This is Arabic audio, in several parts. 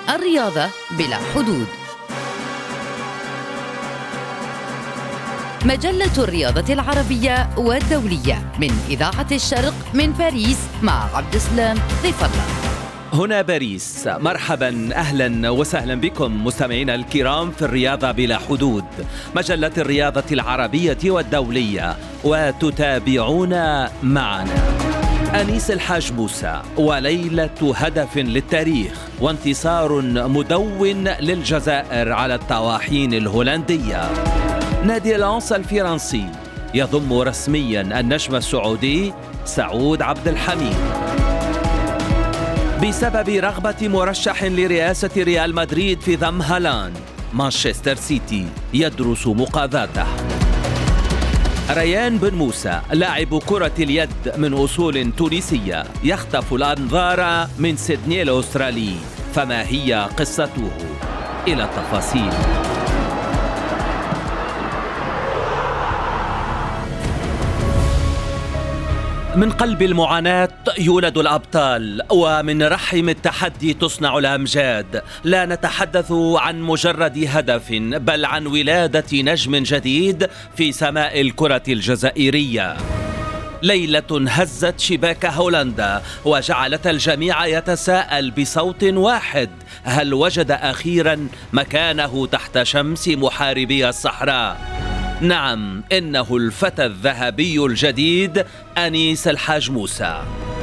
الرياضة بلا حدود. مجلة الرياضة العربية والدولية من إذاعة الشرق من باريس مع عبد السلام ضيف الله. هنا باريس، مرحبا أهلا وسهلا بكم مستمعينا الكرام في الرياضة بلا حدود، مجلة الرياضة العربية والدولية، وتتابعون معنا أنيس الحاج موسى وليلة هدف للتاريخ وانتصار مدون للجزائر على الطواحين الهولندية. نادي لانس الفرنسي يضم رسميا النجم السعودي سعود عبد الحميد بسبب رغبة مرشح لرئاسة ريال مدريد في ضم هالاند. مانشستر سيتي يدرس مقاضاته. ريان بن موسى لاعب كرة اليد من أصول تونسية يخطف الأنظار من سيدني الأسترالي، فما هي قصته؟ إلى التفاصيل. من قلب المعاناة يولد الأبطال، ومن رحم التحدي تصنع الأمجاد. لا نتحدث عن مجرد هدف، بل عن ولادة نجم جديد في سماء الكرة الجزائرية. ليلة هزت شباك هولندا وجعلت الجميع يتساءل بصوت واحد: هل وجد أخيرا مكانه تحت شمس محاربي الصحراء؟ نعم، إنه الفتى الذهبي الجديد أنيس الحاج موسى.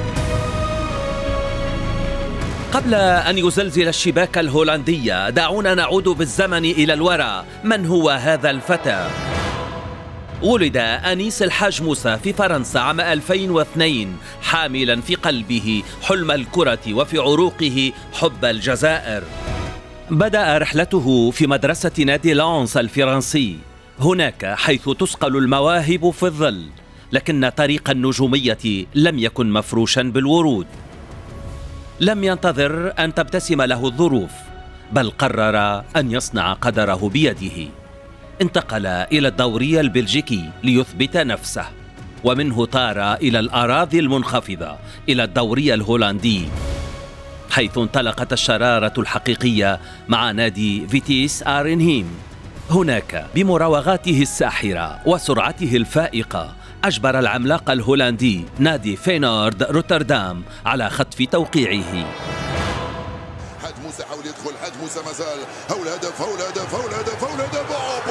قبل أن يزلزل الشباك الهولندية دعونا نعود بالزمن إلى الوراء. من هو هذا الفتى؟ ولد أنيس الحاج موسى في فرنسا عام 2002 حاملا في قلبه حلم الكرة وفي عروقه حب الجزائر. بدأ رحلته في مدرسة نادي لانس الفرنسي، هناك حيث تسقل المواهب في الظل، لكن طريق النجومية لم يكن مفروشا بالورود. لم ينتظر أن تبتسم له الظروف، بل قرر أن يصنع قدره بيده. انتقل إلى الدوري البلجيكي ليثبت نفسه، ومنه طار إلى الأراضي المنخفضة إلى الدوري الهولندي، حيث انطلقت الشرارة الحقيقية مع نادي فيتيس آرنهيم. هناك بمراوغاته الساحرة وسرعته الفائقة أجبر العملاق الهولندي نادي فينورد روتردام على خطف توقيعه. حاج موسى حاول يدخل، حاج موسى مازال هول هدف هول هدف هول هدف هول هدف.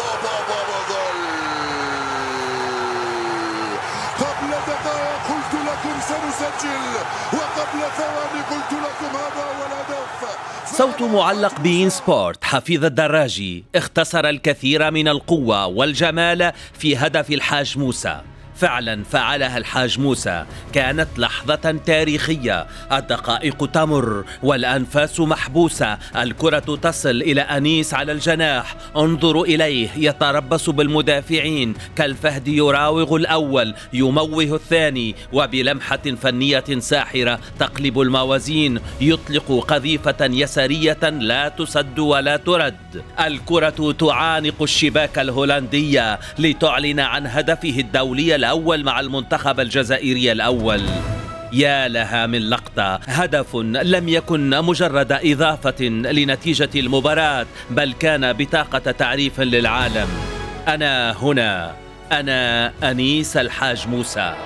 قبل دقائق قلت لكم سنسجل، وقبل ثواني قلت لكم هذا هو الهدف. صوت معلق بين سبورت حفيظ الدراجي اختصر الكثير من القوة والجمال في هدف الحاج موسى. فعلا فعلها الحاج موسى، كانت لحظة تاريخية. الدقائق تمر والأنفاس محبوسة، الكرة تصل إلى أنيس على الجناح، انظروا إليه يتربص بالمدافعين كالفهد، يراوغ الأول يموه الثاني، وبلمحة فنية ساحرة تقلب الموازين يطلق قذيفة يسارية لا تسد ولا ترد. الكرة تعانق الشباك الهولندية لتعلن عن هدفه الدولي الأول مع المنتخب الجزائري الأول. يا لها من لقطة! هدف لم يكن مجرد إضافة لنتيجة المباراة، بل كان بطاقة تعريف للعالم: أنا هنا، أنا أنيس الحاج موسى.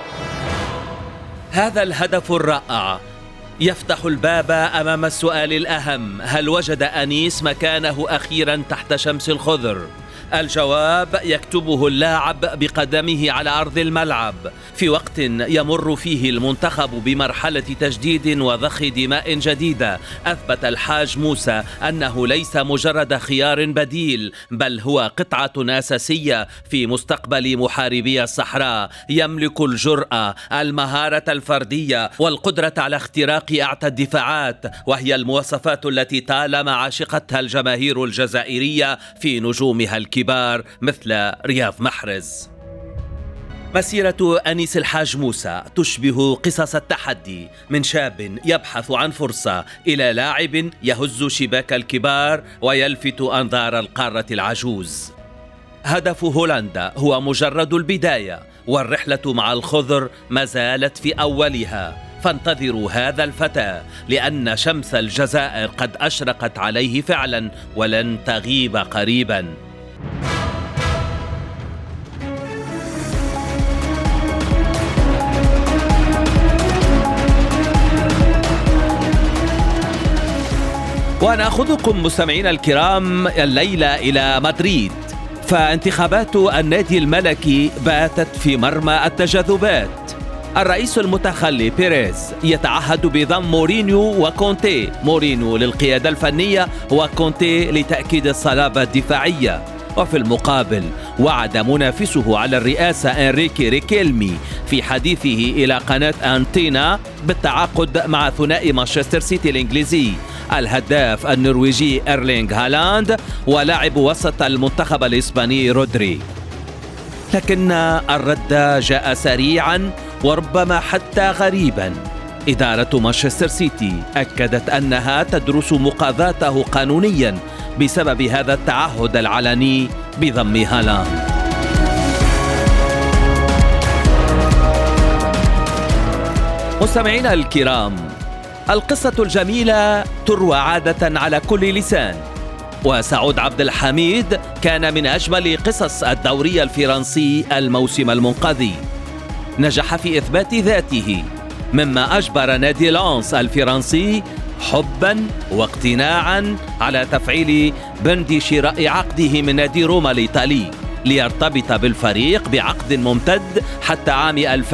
هذا الهدف الرائع يفتح الباب أمام السؤال الأهم: هل وجد أنيس مكانه أخيرا تحت شمس الخضر؟ الجواب يكتبه اللاعب بقدمه على أرض الملعب، في وقت يمر فيه المنتخب بمرحلة تجديد وضخ دماء جديدة. أثبت الحاج موسى أنه ليس مجرد خيار بديل، بل هو قطعة أساسية في مستقبل محاربي الصحراء. يملك الجرأة، المهارة الفردية، والقدرة على اختراق أعتى الدفاعات، وهي المواصفات التي طالما عشقتها الجماهير الجزائرية في نجومها الكبار مثل رياض محرز. مسيرة أنيس الحاج موسى تشبه قصص التحدي، من شاب يبحث عن فرصة إلى لاعب يهز شباك الكبار ويلفت أنظار القارة العجوز. هدف هولندا هو مجرد البداية، والرحلة مع الخضر ما زالت في أولها. فانتظروا هذا الفتى، لأن شمس الجزائر قد أشرقت عليه فعلا ولن تغيب قريبا. ونأخذكم مستمعينا الكرام الليلة إلى مدريد، فانتخابات النادي الملكي باتت في مرمى التجاذبات. الرئيس المتخلي بيريز يتعهد بضم مورينيو وكونتي، مورينيو للقيادة الفنية وكونتي لتأكيد الصلابة الدفاعية. وفي المقابل وعد منافسه على الرئاسة إنريكي ريكيلمي في حديثه إلى قناة أنتينا بالتعاقد مع ثنائي مانشستر سيتي الإنجليزي الهداف النرويجي إيرلينغ هالاند ولاعب وسط المنتخب الإسباني رودري. لكن الرد جاء سريعا وربما حتى غريبا. إدارة مانشستر سيتي أكدت أنها تدرس مقاضاته قانونيا بسبب هذا التعهد العلني بضم هالاند. مستمعينا الكرام، القصة الجميلة تروى عادة على كل لسان، وسعود عبد الحميد كان من أجمل قصص الدوري الفرنسي الموسم المنقضي. نجح في إثبات ذاته، مما أجبر نادي لانس الفرنسي حبا واقتناعا على تفعيل بند شراء عقده من نادي روما الإيطالي ليرتبط بالفريق بعقد ممتد حتى عام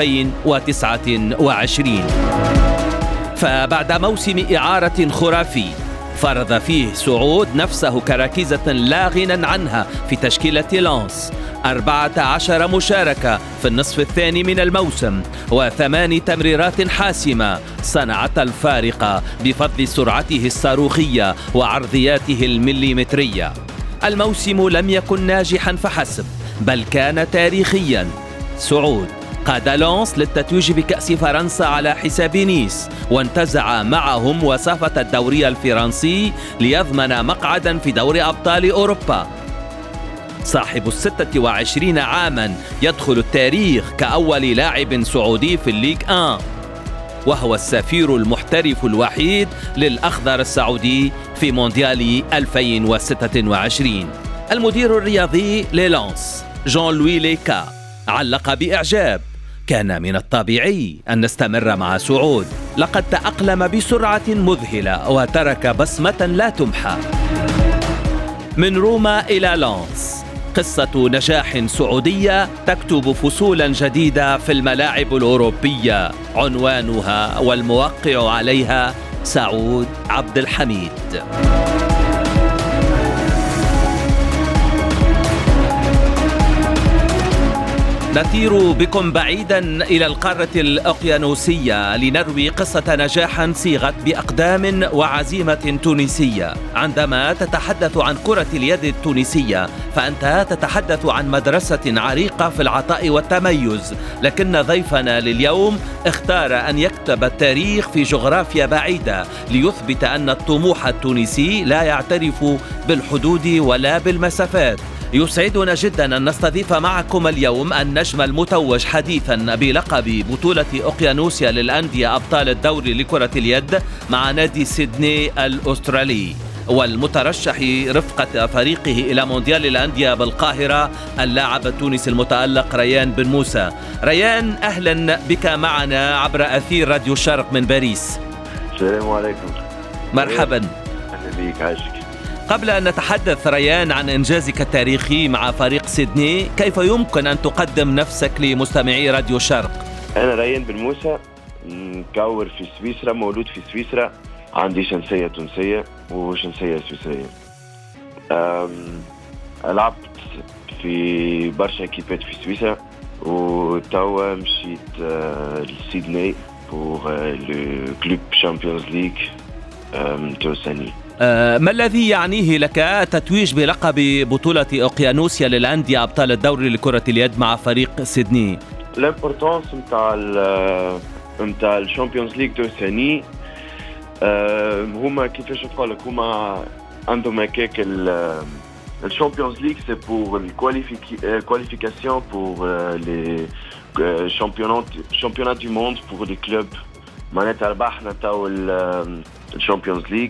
2029. فبعد موسم إعارة خرافي فرض فيه سعود نفسه كركيزة لا غنى عنها في تشكيلة لانس، 14 مشاركة في النصف الثاني من الموسم و8 تمريرات حاسمة صنعت الفارق بفضل سرعته الصاروخية وعرضياته المليمترية. الموسم لم يكن ناجحا فحسب، بل كان تاريخيا. سعود قاد لانس للتتويج بكأس فرنسا على حساب نيس، وانتزع معهم وصافة الدوري الفرنسي ليضمن مقعدا في دوري أبطال أوروبا. صاحب 26 عاما يدخل التاريخ كأول لاعب سعودي في الليج 1، وهو السفير المحترف الوحيد للأخضر السعودي في مونديال 2026. المدير الرياضي للانس جون لوي ليكا علق بإعجاب: كان من الطبيعي أن نستمر مع سعود، لقد تأقلم بسرعة مذهلة وترك بصمة لا تمحى. من روما إلى لانس، قصة نجاح سعودية تكتب فصولا جديدة في الملاعب الأوروبية، عنوانها والموقع عليها سعود عبد الحميد. نطير بكم بعيدا إلى القارة الأقيانوسية لنروي قصة نجاح صيغت بأقدام وعزيمة تونسية. عندما تتحدث عن كرة اليد التونسية فأنت تتحدث عن مدرسة عريقة في العطاء والتميز، لكن ضيفنا لليوم اختار أن يكتب التاريخ في جغرافيا بعيدة ليثبت أن الطموح التونسي لا يعترف بالحدود ولا بالمسافات. يسعدنا جدا أن نستضيف معكم اليوم النجم المتوج حديثا بلقب بطولة أقيانوسيا للأندية أبطال الدوري لكرة اليد مع نادي سيدني الأسترالي، والمترشح رفقة فريقه إلى مونديال الأندية بالقاهرة اللاعب التونسي المتألق ريان بن موسى. ريان، أهلا بك معنا عبر أثير راديو الشرق من باريس. السلام عليكم. مرحبا. أهلا بك، عاشق. قبل أن نتحدث ريان عن إنجازك التاريخي مع فريق سيدني، كيف يمكن أن تقدم نفسك لمستمعي راديو الشرق؟ أنا ريان بن موسى، مكور في سويسرا، مولود في سويسرا، عندي جنسية تونسية وجنسية سويسرية. لعبت في برشا كيبات في سويسرا، وتوا مشيت لسيدني pour le club Champions League توساني. ما الذي يعنيه لك تتويج بلقب بطولة أقيانوسيا للأندية أبطال الدوري لكرة اليد مع فريق سيدني؟ الامبورتانس نتاع الشامبيونز ليج توساني، هما كيفاش نقول لك، هما عندهم هكاك الشامبيونز ليج سي بور الكواليفيكاسيون بور لي championnat du monde pour les clubs معناتها ربحنا تو الشامبيونز ليج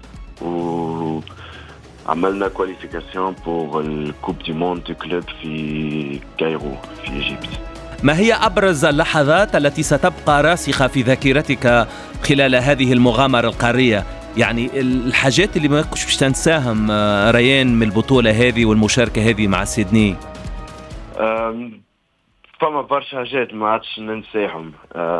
وعملنا كواليفيكاسيون بور الكوب دي موند دو كلوب في كايرو في إيجيبت. ما هي أبرز اللحظات التي ستبقى راسخة في ذاكرتك خلال هذه المغامرة القارية؟ يعني الحاجات اللي ما كنتش باش تنساهم ريان من البطولة هذه والمشاركة هذه مع سيدني. فما برشا حاجات ما عادش ننساهم.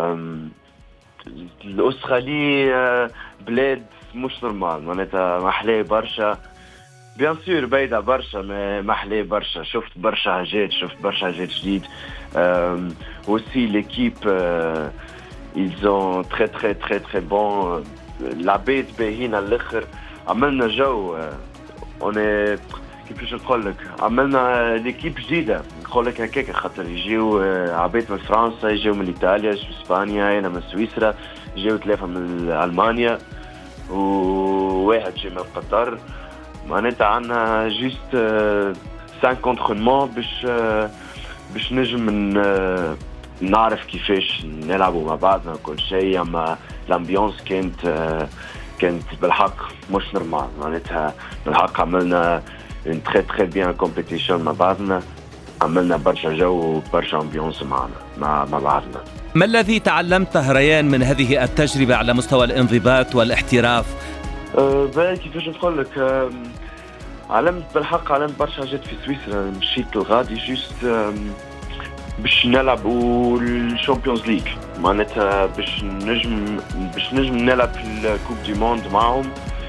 الأسترالية بلاد مش نورمال، معناتها محلاه برشا، بيان سور بعيدة برشا محلاه برشا. شفت برشا حاجات جديد. aussi l'équipe ils ont très bon. العباد باهين على الاخر. عملنا جو كيفاش نقول لك، عملنا ليكيب جديده نقول لك هكاك، خاطر يجيو عباد من فرنسا، يجيو من ايطاليا، من اسبانيا، انا من سويسرا، يجيو 3 من المانيا وواحد جاي من قطر. معناتها عندنا جوست 5 كونترينمون باش نجم نعرف كيفاش نلعبوا مع بعضنا كل شيء. اما الامبيونس كانت بالحق مش نورمال، معناتها بالحق عملنا ان تري بيان كومبيتيشن مع بعضنا، عملنا برشا جو وبرشا امبيونس مع بعضنا. ما الذي تعلمته ريان من هذه التجربة على مستوى الانضباط والاحتراف؟ كيفاش نقول لك، علمت برشا حاجات في سويسرا. مشيت الغادي جوست باش نلعبوا الشامبيونز ليج، معناتها باش نجم نلعب في الكوب دي موند معهم.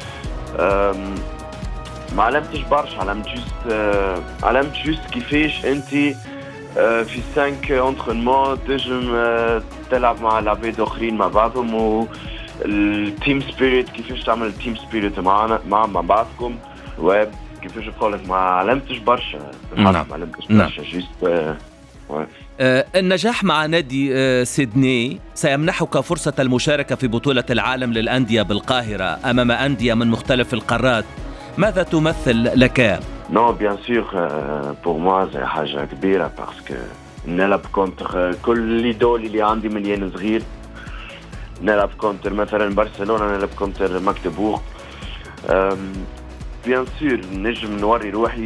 ما علمتش برشا، علمت جوست كيفاش انت في 5 انترينمون تنجم تلعب مع العباد اخرين مع بعضهم، والتيم سبيريت كيفاش تعمل التيم سبيريت مع بعضكم. وكيفاش نقول لك، ما علمتش برشا. ما علمتش برشا جوست. النجاح مع نادي سيدني سيمنحك فرصة المشاركة في بطولة العالم للأندية بالقاهرة أمام أندية من مختلف القارات. ماذا تمثل لك؟ نو بيان سور بور موا زي حاجة كبيرة، باسكو نلعب كونتر كل لي دول اللي عندي من صغير. نلعب كونتر مثلا برشلونة، نلعب كونتر مكتبوغ. بيان سور نجم نوري روحي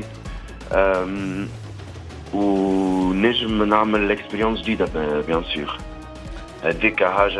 ونجم نعمل الاكسبيريونس جديدة. بيان سور هذيك حاجة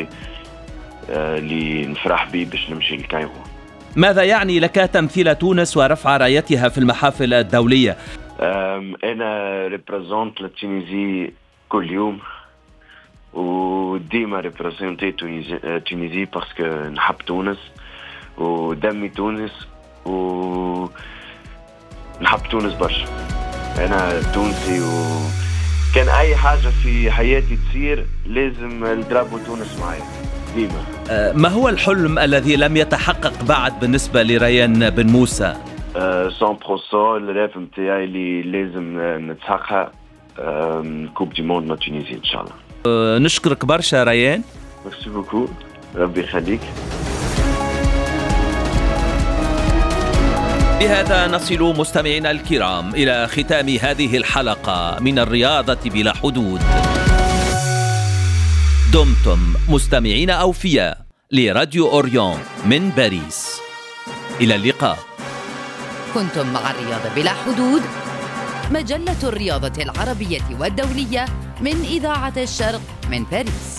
اللي نفرح بيه باش نمشي لكايرو. ماذا يعني لك تمثيل تونس ورفع رايتها في المحافل الدولية؟ أنا ريبريزونت لتونيزي كل يوم، وديما ريبريزونتي تونيزي باسكو نحب تونس ودمي تونس ونحب تونس برشا. أنا تونسي، وكان أي حاجة في حياتي تصير لازم الدرابو تونس معي ديما. ما هو الحلم الذي لم يتحقق بعد بالنسبة لريان بن موسى؟ 100% الريف متاعي اللي لازم نتحققها كوب دي موند مع تونيزي إن شاء الله. نشكرك برشا ريان. ميرسي بوكو، ربي يخليك. بهذا نصل مستمعينا الكرام إلى ختام هذه الحلقة من الرياضة بلا حدود. دمتم مستمعين أوفياء لراديو أوريون من باريس. إلى اللقاء. كنتم مع الرياضة بلا حدود، مجلة الرياضة العربية والدولية من إذاعة الشرق من باريس.